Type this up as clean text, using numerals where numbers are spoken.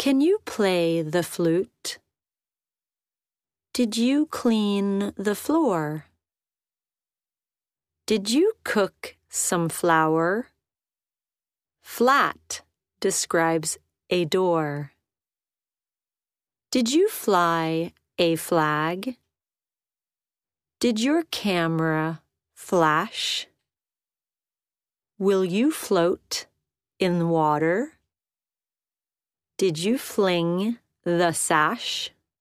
Can you play the flute? Did you clean the floor? Did you cook some flour? Flat describes a door. Did you fly a flag? Did your camera flash? Will you float in water? Did you fling the sash?